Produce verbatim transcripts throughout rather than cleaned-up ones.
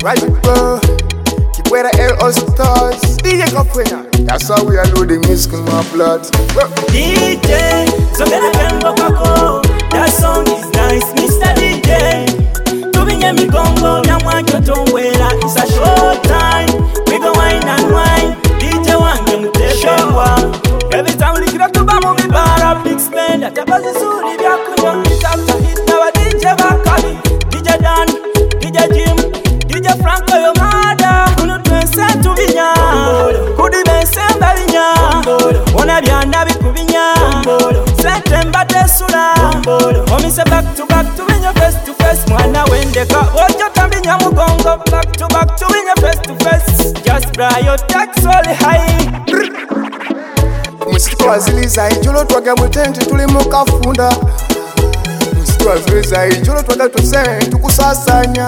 Right, bro. Kikwera L All Stars. D J Kafwenya. That's how we are loading music in my blood. Bro. D J, so better can go kako. That song is nice, Mister D J. Tubinye migongo, nyamwa kyotomwela. It's a show time. We go wine and wine. D J wange muteshwa. Every time we get to bamo we bar up big spend. Atabazi suri bya kunyo hit after hit. Now a D J bakali, D J Dan, D J Jim, D J Franco yo mada. Unu twense tubinya, kudi bense mbalinya. Wana byanda bikubinya, September tesula. Omi se back to back to win your face to face. Mwana wendeka, ojo tambinya mugongo. Back to back to win your face to face. Just bra your tax all high. Msitu waziliza ijulo twaga mutenti tuli mukafunda. Msitu waziliza ijulo twaga tusenge tukusasanya.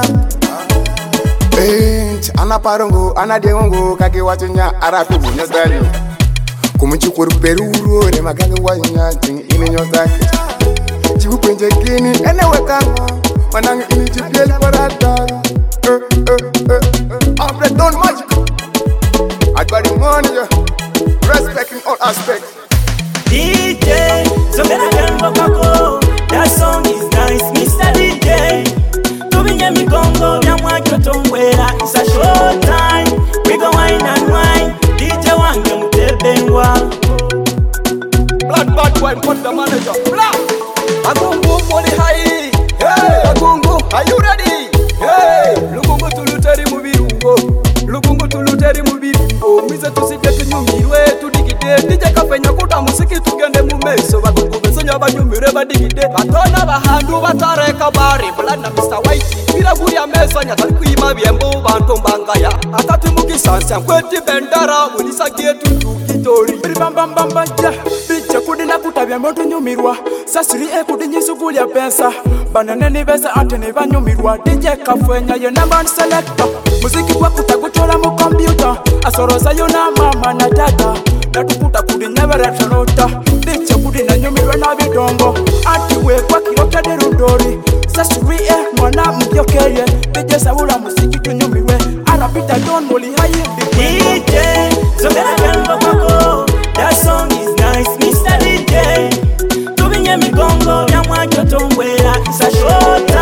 Ent anaparongo anadengo kage watunya arafu bunyadanyo. Kumuchukuru peruro ne magage wanya ting ine nyotake. Jibu kwenje kini ene wekanga manang ini jipiel parata. Eh eh eh after don magic. Adbari money. Respect in all aspects. D J, so better can go kako. That song is nice, Mister D J. Tubinye migongo, nyamwa kyotomwela. It's a show time. We go wine and wine. D J wange mutebengwa. Blood bad boy, put the manager. Blah. Agungu money high. Hey, Agungu, are you ready? Hey, Lugungu tuluteri mubirungo. Lugungu tuluteri mubirungo. Mize tusije tunyumirwe tudigide. D J Kafwenya kuta musiki tugende mu meso. Bagungu besonya banyumire badigide. Batona bahandu batareka bari. Blood na Mister White. Bira guya meso nyatari kwima byembo bantu mbangaya. Atatu mugisansa kweti bendara ulisa getu tukitori. Bambambamba ja. Bicha kudina kutabya moto nyumirwa. Sasiri e kudinyi sugulya pesa. Banane ni besa ate ni banyumirwa. D J Kafwenya ye number one selector. Muziki kwa kutagutola mu computer. Asoroza yo na mama na dada. Natukuta kudinya beretanota. Bicha kudina nyumirwa na bidongo. Ati we kwa kiroka de rudori. Sasiri e mwana mbyokeye. D J Sabula musiki tunyumirwe. Arapita don moli hayi. D J, so better can go kako. That song is nice, Mister D J. Tubinye migongo, nyamwa kyotomwela. It's a show